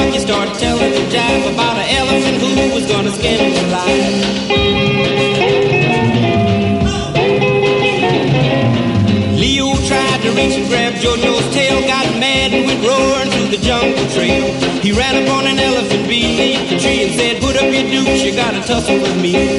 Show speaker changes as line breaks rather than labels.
you started telling the jive about an elephant who was gonna skin him alive. Leo tried to reach and grab Jojo's tail, got mad and went roaring through the jungle trail. He ran up on an elephant beneath the tree and said, put up your dukes, you gotta tussle with me.